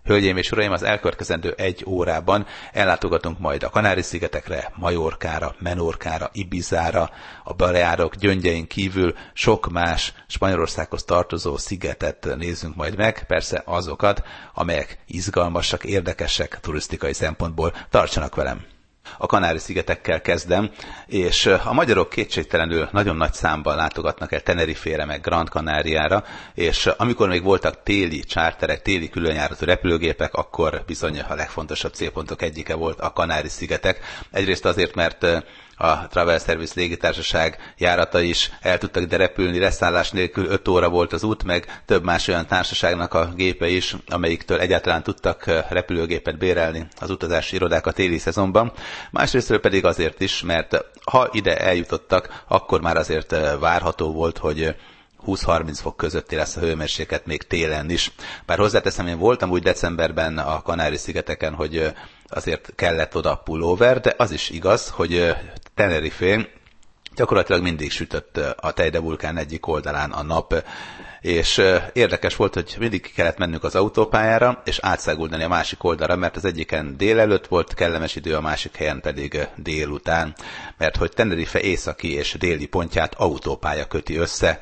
Hölgyeim és uraim, az elkövetkezendő 1 órában ellátogatunk majd a Kanári-szigetekre, Majorkára, Menorkára, Ibizára, a Baleárok gyöngyein kívül sok más Spanyolországhoz tartozó szigetet nézzünk majd meg, persze azokat, amelyek izgalmasak, érdekesek turisztikai szempontból. Tartsanak velem! A Kanári-szigetekkel kezdem, és a magyarok kétségtelenül nagyon nagy számban látogatnak el Tenerifére, meg Gran Canariára, és amikor még voltak téli csárterek, téli különjáratú repülőgépek, akkor bizony a legfontosabb célpontok egyike volt a Kanári-szigetek. Egyrészt azért, mert a Travel Service légitársaság járata is el tudtak ide repülni, leszállás nélkül 5 óra volt az út, meg több más olyan társaságnak a gépe is, amelyiktől egyáltalán tudtak repülőgépet bérelni az utazási irodák a téli szezonban. Másrésztről pedig azért is, mert ha ide eljutottak, akkor már azért várható volt, hogy 20-30 fok közötti lesz a hőmérséklet még télen is. Bár hozzáteszem, én voltam úgy decemberben a Kanári-szigeteken, hogy azért kellett oda pulóver, de az is igaz, hogy Tenerifén gyakorlatilag mindig sütött a Teide vulkán egyik oldalán a nap, és érdekes volt, hogy mindig kellett mennünk az autópályára, és átszáguldani a másik oldalra, mert az egyiken délelőtt volt kellemes idő, a másik helyen pedig délután, mert hogy Tenerife északi és déli pontját autópálya köti össze,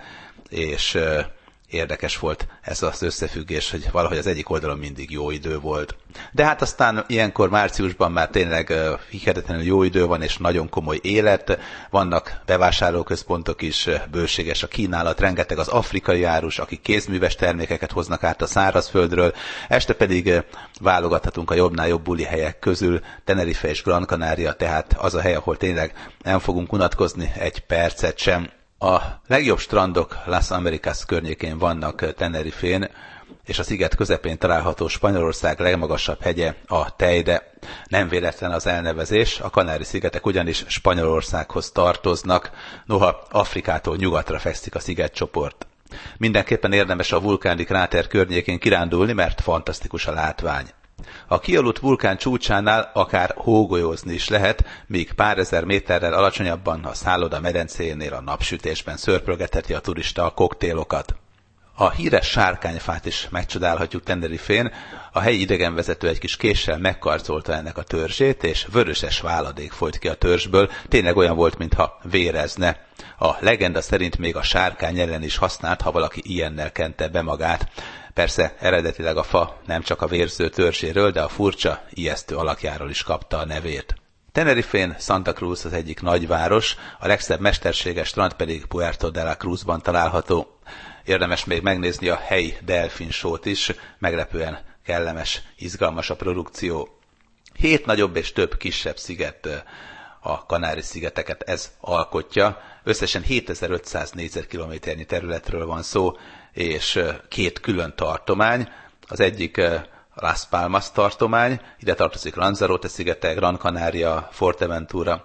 és érdekes volt ez az összefüggés, hogy valahogy az egyik oldalon mindig jó idő volt. De hát aztán ilyenkor márciusban már tényleg hihetetlenül jó idő van, és nagyon komoly élet. Vannak bevásárlóközpontok is, bőséges a kínálat, rengeteg az afrikai árus, akik kézműves termékeket hoznak át a szárazföldről. Este pedig válogathatunk a jobbnál jobb buli helyek közül, Tenerife és Gran Canaria, tehát az a hely, ahol tényleg nem fogunk unatkozni egy percet sem. A legjobb strandok Las Americas környékén vannak Tenerifén, és a sziget közepén található Spanyolország legmagasabb hegye, a Teide. Nem véletlen az elnevezés, a Kanári-szigetek ugyanis Spanyolországhoz tartoznak, noha Afrikától nyugatra fekszik a szigetcsoport. Mindenképpen érdemes a vulkáni kráter környékén kirándulni, mert fantasztikus a látvány. A kialudt vulkán csúcsánál akár hógolyózni is lehet, míg pár ezer méterrel alacsonyabban a szálloda medencéjénél a napsütésben szörpölgetheti a turista a koktélokat. A híres sárkányfát is megcsodálhatjuk Tenerifén, a helyi idegenvezető egy kis késsel megkarcolta ennek a törzsét, és vöröses váladék folyt ki a törzsből, tényleg olyan volt, mintha vérezne. A legenda szerint még a sárkány ellen is használt, ha valaki ilyennel kente be magát. Persze eredetileg a fa nem csak a vérző törzséről, de a furcsa, ijesztő alakjáról is kapta a nevét. Tenerifén Santa Cruz az egyik nagyváros, a legszebb mesterséges strand pedig Puerto de la Cruzban található. Érdemes még megnézni a helyi delfin show-t is, meglepően kellemes, izgalmas a produkció. 7 nagyobb és több kisebb sziget a Kanári-szigeteket ez alkotja. Összesen 7500 négyzetkilométernyi területről van szó, és 2 külön tartomány. Az egyik Las Palmas tartomány, ide tartozik Lanzarote szigete, Gran Canaria, Fuerteventura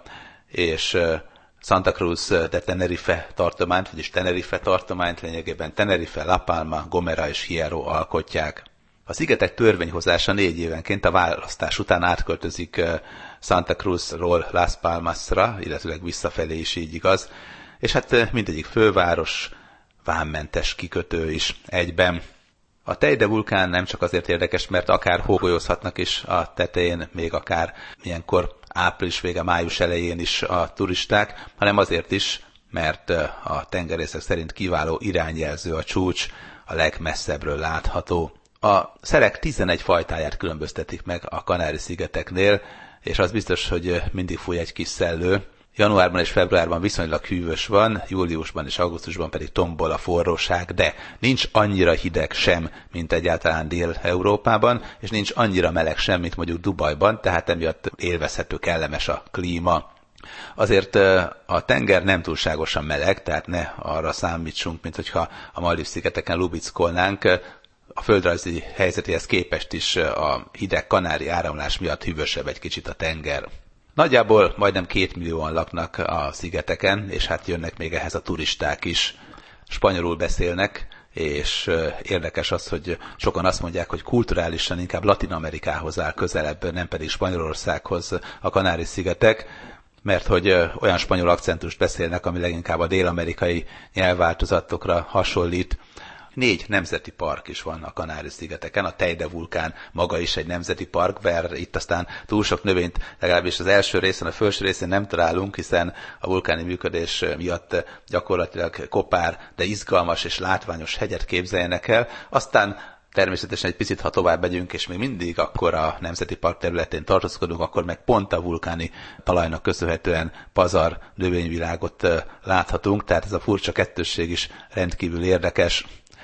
és Santa Cruz de Tenerife tartományt, vagyis Tenerife tartományt, lényegében Tenerife, La Palma, Gomera és Hierro alkotják. A szigetek törvényhozása 4 évenként a választás után átköltözik Santa Cruzról Las Palmasra, illetőleg visszafelé is így igaz, és hát mindegyik főváros, vámmentes kikötő is egyben. A Teide vulkán nem csak azért érdekes, mert akár hógolyózhatnak is a tetején, még akár ilyenkor április vége, május elején is a turisták, hanem azért is, mert a tengerészek szerint kiváló irányjelző a csúcs, a legmesszebbről látható. A szelek 11 fajtáját különböztetik meg a Kanári-szigeteknél, és az biztos, hogy mindig fúj egy kis szellő. Januárban és februárban viszonylag hűvös van, júliusban és augusztusban pedig tombol a forróság, de nincs annyira hideg sem, mint egyáltalán Dél-Európában, és nincs annyira meleg sem, mint mondjuk Dubajban, tehát emiatt élvezhető, kellemes a klíma. Azért a tenger nem túlságosan meleg, tehát ne arra számítsunk, mint hogyha a Maldív-szigeteken lubickolnánk. A földrajzi helyzetéhez képest is a hideg kanári áramlás miatt hűvösebb egy kicsit a tenger. Nagyjából majdnem 2 millióan laknak a szigeteken, és hát jönnek még ehhez a turisták is. Spanyolul beszélnek, és érdekes az, hogy sokan azt mondják, hogy kulturálisan inkább Latin-Amerikához áll közelebb, nem pedig Spanyolországhoz a Kanári-szigetek, mert hogy olyan spanyol akcentust beszélnek, ami leginkább a dél-amerikai nyelvváltozatokra hasonlít. 4 nemzeti park is van a Kanári-szigeteken, a Teide vulkán maga is egy nemzeti park, bár itt aztán túl sok növényt legalábbis az első részen, a felső részén nem találunk, hiszen a vulkáni működés miatt gyakorlatilag kopár, de izgalmas és látványos hegyet képzeljenek el. Aztán természetesen egy picit, ha tovább megyünk, és még mindig akkor a Nemzeti Park területén tartózkodunk, akkor meg pont a vulkáni talajnak köszönhetően pazar növényvilágot láthatunk, tehát ez a furcsa kettősség is rendkívül érdekes.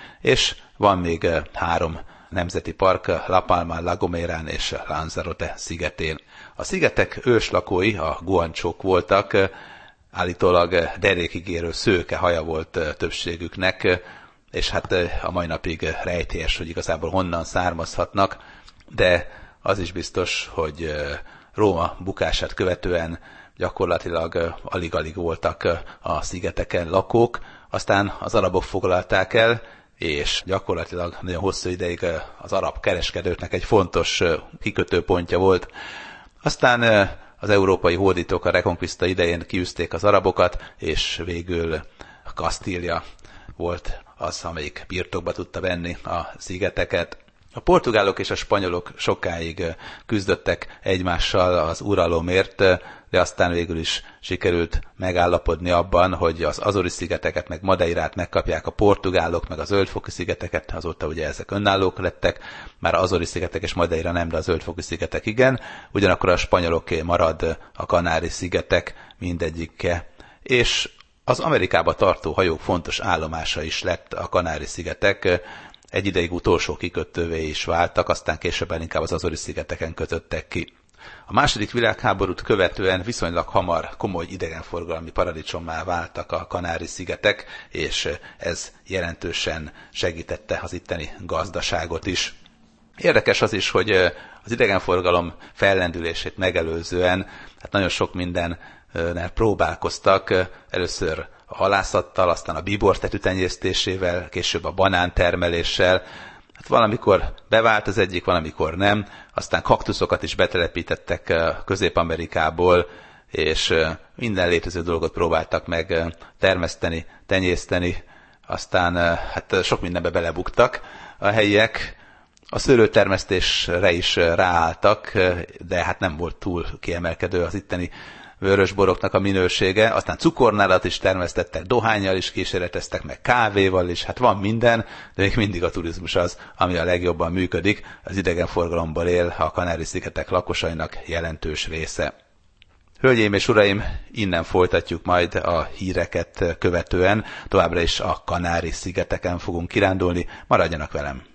És van még 3 nemzeti park, La Palma, La Gomerán és Lanzarote szigetén. A szigetek őslakói a guancsók voltak, állítólag derékig érő szőke haja volt többségüknek, és hát a mai napig rejtélyes, hogy igazából honnan származhatnak, de az is biztos, hogy Róma bukását követően gyakorlatilag alig-alig voltak a szigeteken lakók, aztán az arabok foglalták el, és gyakorlatilag nagyon hosszú ideig az arab kereskedőknek egy fontos kikötőpontja volt. Aztán az európai hódítók a Reconquista idején kiűzték az arabokat, és végül Kasztília volt az, amelyik birtokba tudta venni a szigeteket. A portugálok és a spanyolok sokáig küzdöttek egymással az uralomért, de aztán végül is sikerült megállapodni abban, hogy az Azori-szigeteket meg Madeirát megkapják a portugálok, meg a Zöld-foki-szigeteket, azóta ugye ezek önállók lettek, már az Azori-szigetek és Madeira nem, de a Zöld-foki-szigetek igen, ugyanakkor a spanyoloké marad a Kanári-szigetek mindegyike. És az Amerikába tartó hajók fontos állomása is lett a Kanári-szigetek, egy ideig utolsó kikötővé is váltak, aztán később inkább az Azori-szigeteken kötöttek ki. A második világháborút követően viszonylag hamar komoly idegenforgalmi paradicsommá váltak a Kanári-szigetek, és ez jelentősen segítette az itteni gazdaságot is. Érdekes az is, hogy az idegenforgalom fellendülését megelőzően hát nagyon sok mindennel próbálkoztak, először a halászattal, aztán a bíbortetű tenyésztésével, később a banántermeléssel. Hát valamikor bevált az egyik, valamikor nem, aztán kaktuszokat is betelepítettek Közép-Amerikából, és minden létező dolgot próbáltak meg termeszteni, tenyészteni, aztán hát sok mindenbe belebuktak a helyiek. A szőlőtermesztésre is ráálltak, de hát nem volt túl kiemelkedő az itteni vörösboroknak a minősége, aztán cukornálat is termesztettek, dohánnyal is kísérleteztek, meg kávéval is, hát van minden, de még mindig a turizmus az, ami a legjobban működik, az idegenforgalomból él a Kanári-szigetek lakosainak jelentős része. Hölgyeim és uraim, innen folytatjuk majd a híreket követően, továbbra is a Kanári-szigeteken fogunk kirándulni, maradjanak velem!